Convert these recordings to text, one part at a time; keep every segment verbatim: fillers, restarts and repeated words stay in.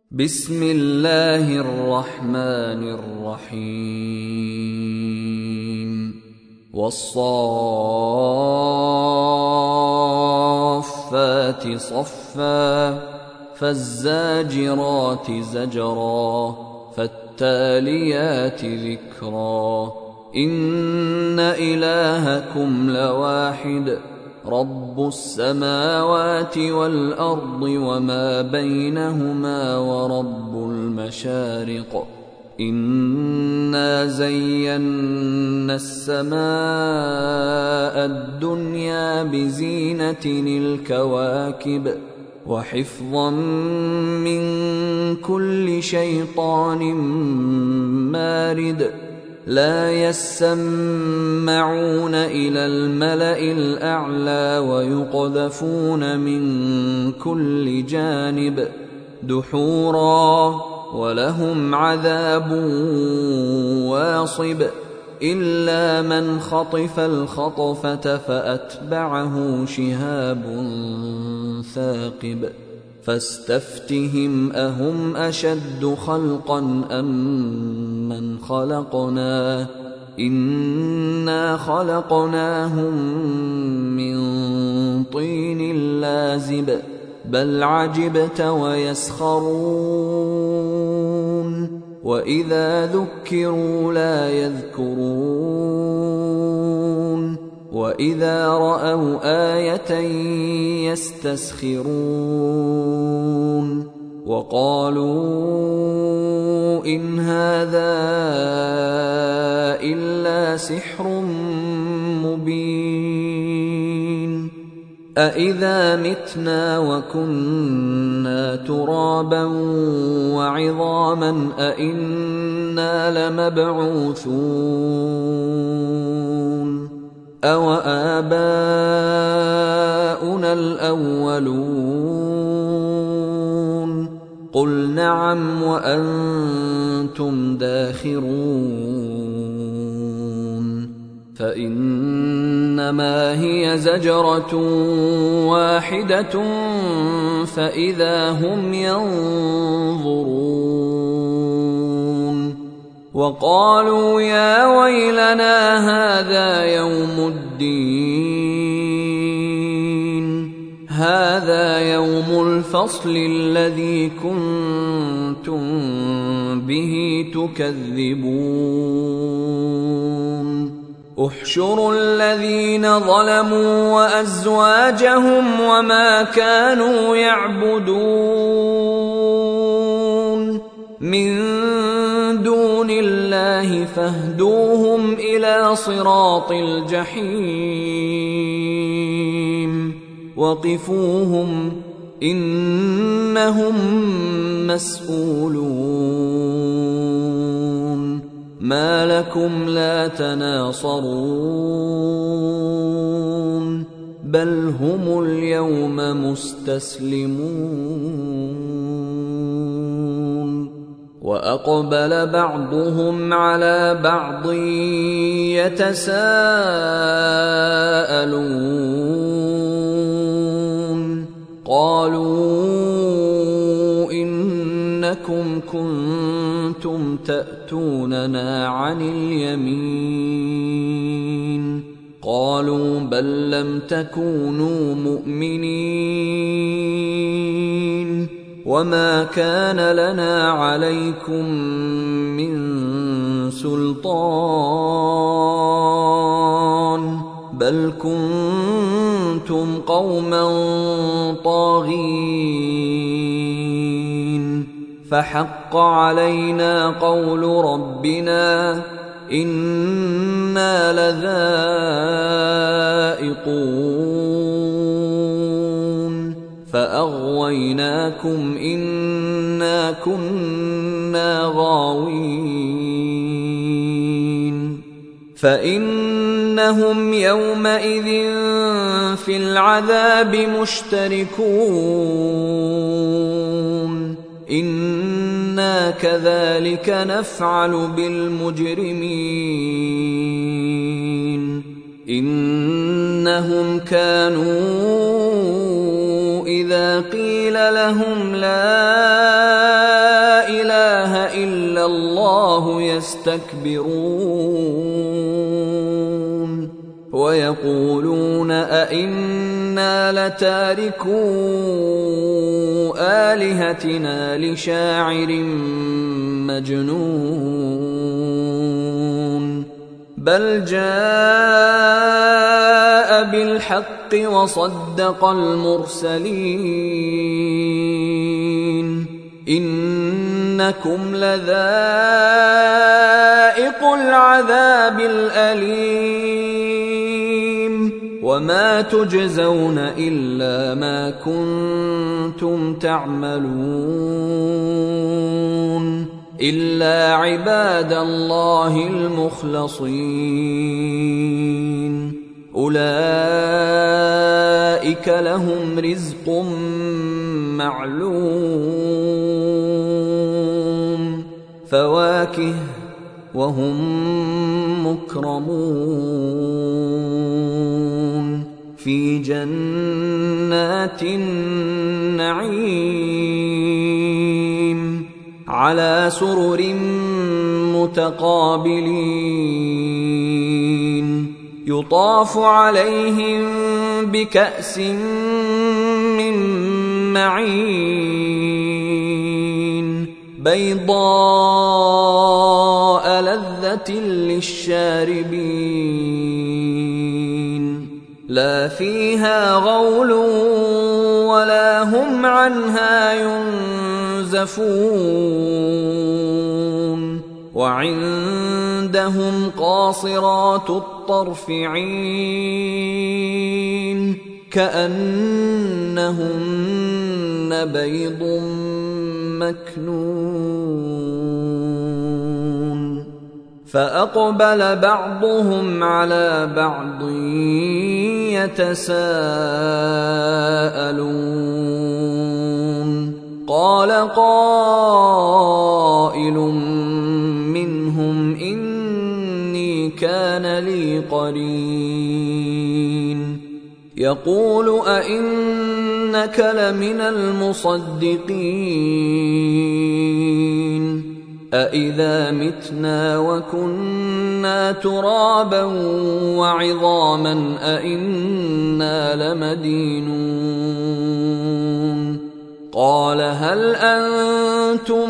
بسم الله الرحمن الرحيم والصافات صفا فالزاجرات زجرا فالتاليات ذكرا إن إلهكم لواحد رب السماوات والأرض وما بينهما ورب المشارق إنا زينا السماء الدنيا بزينة الكواكب وحفظا من كل شيطان مارد لا يسمعون إلى الملأ الأعلى ويقذفون من كل جانب دحورا ولهم عذاب واصب إلا من خطف الخطفة فأتبعه شهاب ثاقب فاستفتهم أهم أشد خلقا أم من خلقنا إنا خلقناهم من طين لازب بل عجبت ويسخرون وإذا ذكروا لا يذكرون وإذا رأوا آية يستسخرون وقالوا إن هذا إلا سحر مبين أإذا متنا وكنا ترابا وعظاما أإنا لمبعوثون أوآباؤنا الأولون قل نعم وأنتم داخرون فإنما هي زجرة واحدة فإذا هم ينظرون وقالوا يا ويلنا هذا يوم الدين هذا يوم الفصل الذي كنتم به تكذبون احشروا الذين ظلموا وأزواجهم وما كانوا يعبدون من دون الله فاهدوهم إلى صراط الجحيم وقفوهم إنهم مسؤولون ما لكم لا تناصرون بل هم اليوم مستسلمون وأقبل بعضهم على بعض يتساءلون قالوا إنكم كنتم تأتوننا عن اليمين قالوا بل لم تكونوا مؤمنين وما كان لنا عليكم من سلطان بل كنتم قوما طاغين فحق علينا قول ربنا إنا لذائقون فأغويناكم إنا كنا غاوين فإنهم يومئذ في العذاب مشتركون إنا كذلك نفعل بالمجرمين إنهم كانوا إذا قيل لهم لا الله يستكبرون ويقولون أئنا لتاركو آلهتنا لشاعر مجنون بل جاء بالحق وصدق المرسلين إنكم لذائق العذاب الأليم وما تجزون إلا ما كنتم تعملون إلا عباد الله المخلصين أولئك لهم رزق معلوم فواكه وهم مكرمون في جنات النعيم على سرر متقابلين يطاف عليهم بكأس من معين بيضاء لذة للشاربين لا فيها غول ولا هم عنها ينزفون وعندهم قاصرات الطرف عين كأنهن بيض مكنون فأقبل بعضهم على بعض يتساءلون قال قائل منهم إني كان لي قرين يقول أئنك لمن المصدقين أإذا متنا وكنا ترابا وعظاما أئنا لمدينون قال هل أنتم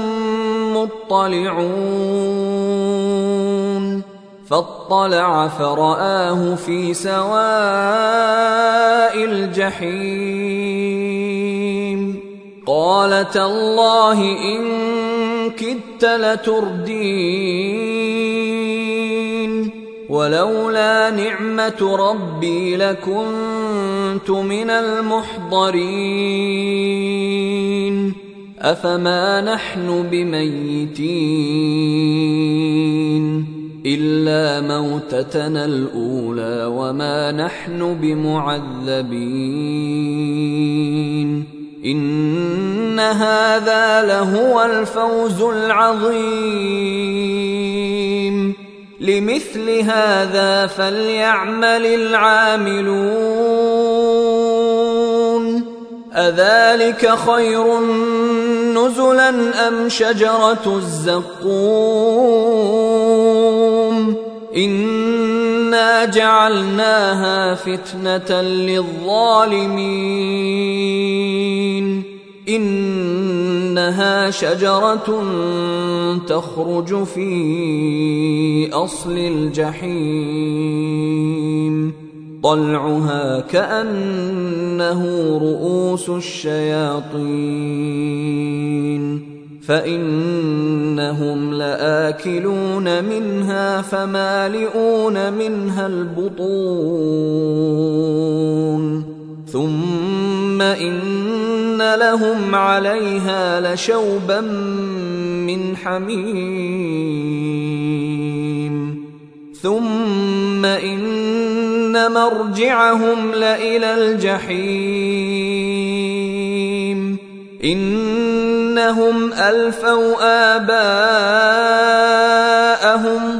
مطلعون فاطلع فرآه في سواء الجحيم قال تالله إن كدت لتردين ولولا نعمة ربي لكنت من المحضرين أفما نحن بميتين إلا موتتنا الأولى وما نحن بمعذبين إن هذا لهو الفوز العظيم لمثل هذا فليعمل العاملون أذلك خير نزلا أم شجرة الزقوم إنا جعلناها فتنة للظالمين إنها شجرة تخرج في أصل الجحيم طلعها كأنه رؤوس الشياطين فإنهم لآكلون منها فمالئون منها البطون ثم إن لهم عليها لشوبا من حميم ثم إن مرجعهم لإلى الجحيم إنهم ألفوا آباءهم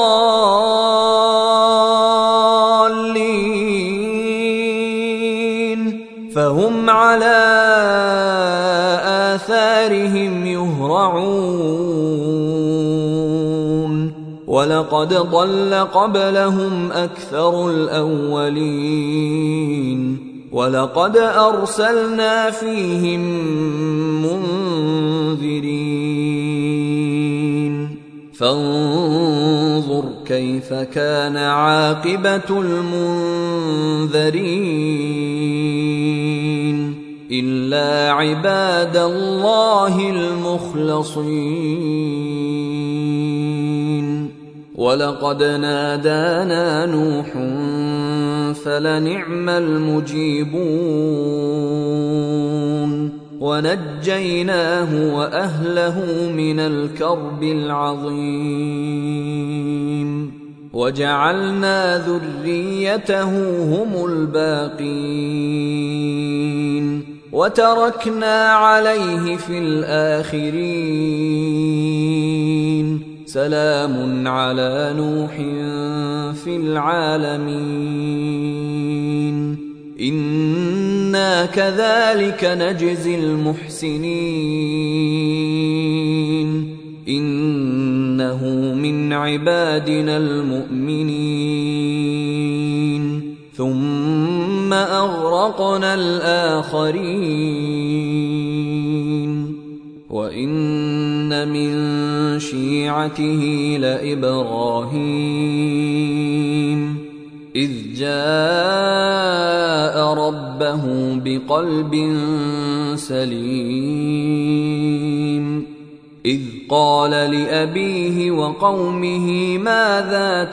ضالين فهم على آثارهم يهرعون ولقد ضل قبلهم أكثر الأولين ولقد أرسلنا فيهم منذرين فانظر كيف كان عاقبة المنذرين إلا عباد الله المخلصين ولقد نادانا نوح فلنعم المجيبون ونجيناه وأهله من الكرب العظيم وجعلنا ذريته هم الباقين وتركنا عليه في الآخرين سلام على نوح في العالمين إنا كذلك نجزي المحسنين إنه من عبادنا المؤمنين ثم أغرقنا الآخرين وإن من شيعته لإبراهيم إذ جاء ربه بقلب سليم إذ قال لأبيه وقومه ماذا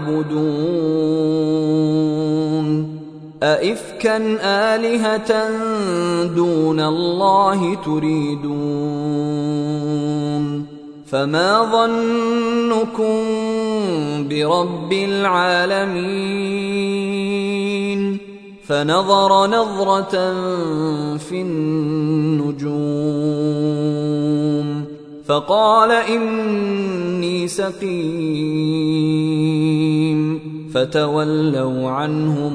تعبدون أئفكا آلهة دون الله تريدون فما ظنكم برب العالمين فنظر نظرة في النجوم فقال إني سقيم فتولوا عنه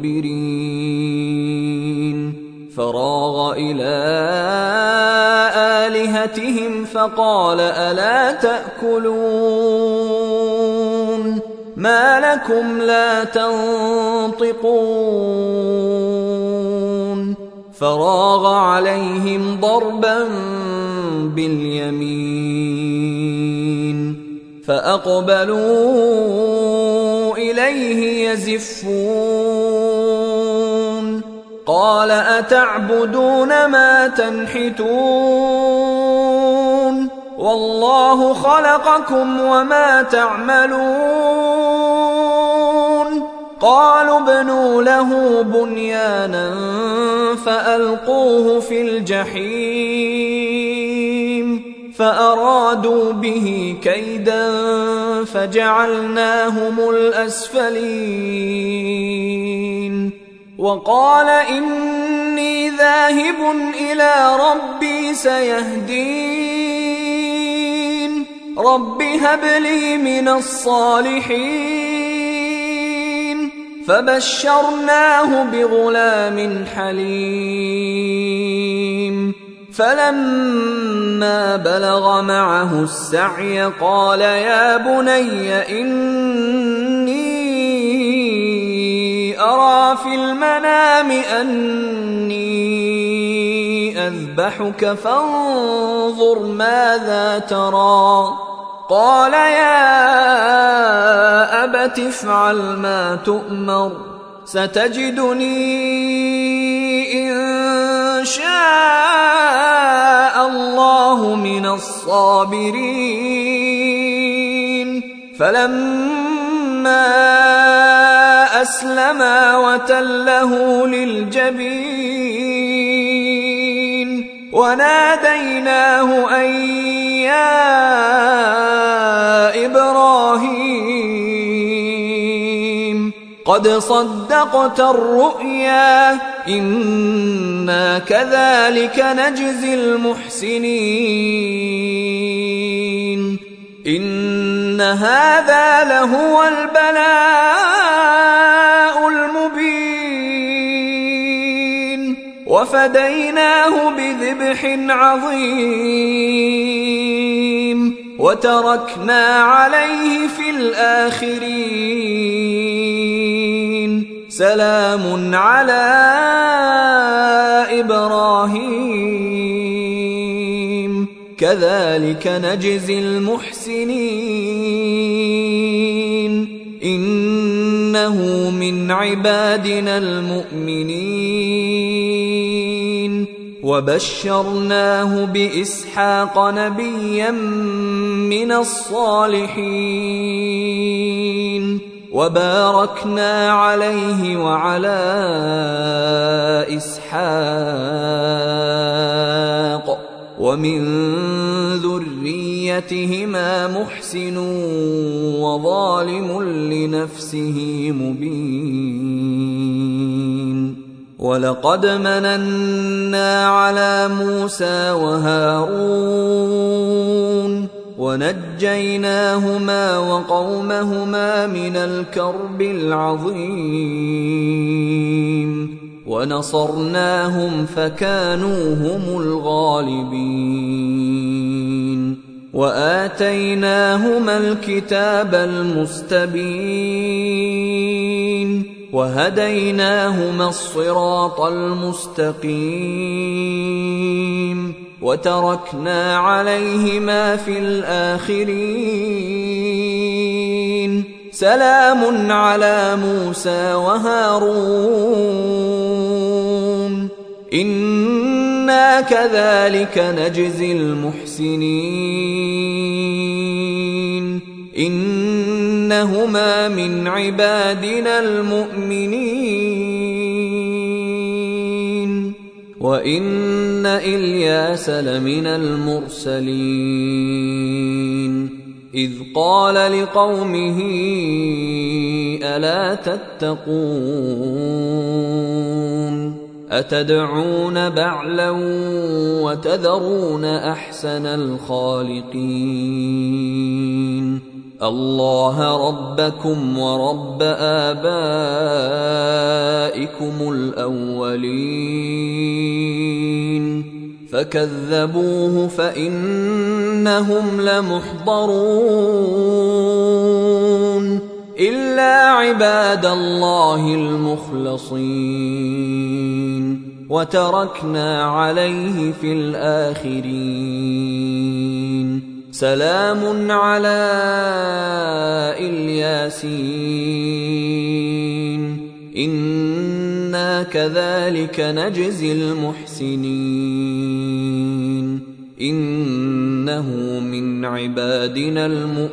مدبرين فراغ إلى آلهتهم فقال ألا تأكلون ما لكم لا تنطقون فراغ عليهم ضربا باليمين فأقبلوا إليه يزفون قال أتعبدون ما تنحتون والله خلقكم وما تعملون قالوا ابنوا له بنيانا فألقوه في الجحيم فأرادوا به كيدا فجعلناهم الأسفلين وقال إني ذاهب إلى ربي سيهدين رب هب لي من الصالحين فبشرناه بغلام حليم فلما بلغ معه السعي قال يا بني إني أرى في المنام أني أذبحك فانظر ماذا ترى قال يا أبت افعل ما تؤمر ستجدني إن شاء الله من الصابرين فلما أسلما وتله للجبين وناديناه أن يا إبراهيم قد صدقت الرؤيا إنا كذلك نجزي المحسنين إن هذا لهو البلاء المبين وفديناه بذبح عظيم وتركنا عليه في الآخرين سلام على إبراهيم كذلك نجزي المحسنين إنه من عبادنا المؤمنين وبشرناه بإسحاق نبيا من الصالحين وباركنا عليه وعلى إسحاق ومن ذريتهما محسن وظالم لنفسه مبين ولقد مننا على موسى وهارون ونجيناهما وقومهما من الكرب العظيم ونصرناهم فكانوا هم الغالبين وآتيناهما الكتاب المستبين وهديناهما الصراط المستقيم وتركنا عليهما في الآخرين سلام على موسى وهارون إنا كذلك نجزي المحسنين إنهما من عبادنا المؤمنين وإن إلياس لمن المرسلين إذ قال لقومه ألا تتقون أتدعون بعلا وتذرون أحسن الخالقين الله ربكم ورب آبائكم الأولين فكذبوه فإنهم لمحضرون إلا عباد الله المخلصين وتركنا عليه في الآخرين سلام على الياسين إنا كذلك نجزي المحسنين إنه من عبادنا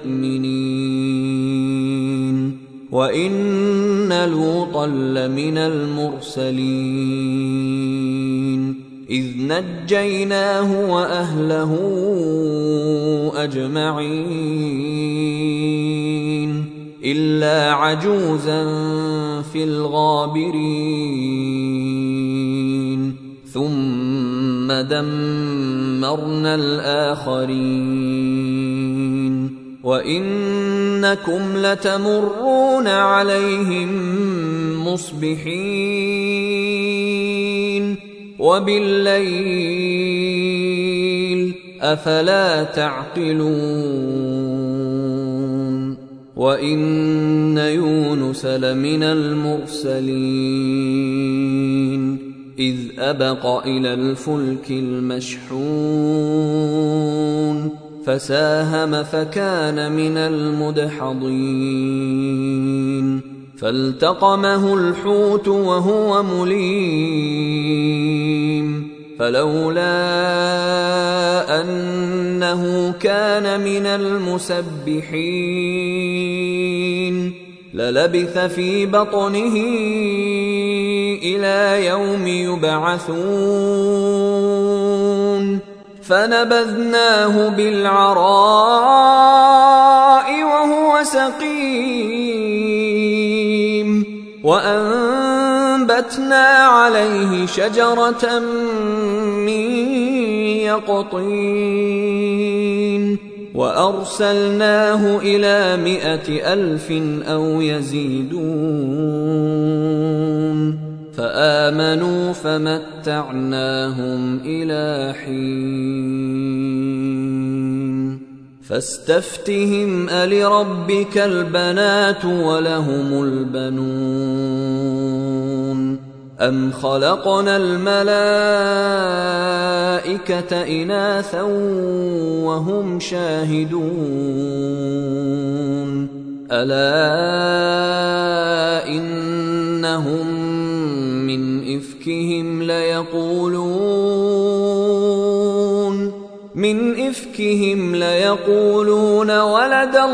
المؤمنين وإن لوطا لمن المرسلين إذ نجيناه وأهله أجمعين إلا عجوزا في الغابرين ثم دمرنا الآخرين وإنكم لتمرون عليهم مصبحين وبالليل أفلا تعقلون وإن يونس لمن المرسلين إذ أبق إلى الفلك المشحون فساهم فكان من المدحضين فالتقمه الحوت وهو مليم فلولا أنه كان من المسبحين للبث في بطنه إلى يوم يبعثون فنبذناه بالعراء وهو سقيم وأنبتنا عليه شجرة من يقطين وأرسلناه إلى مائة ألف أو يزيدون فآمنوا فمتعناهم إلى حين فاستفتهم ألربك البنات ولهم البنون أم خلقنا الملائكة إناثا وهم شاهدون ألا إنهم من إفكهم ليقولون من إفكهم ليقولون ولد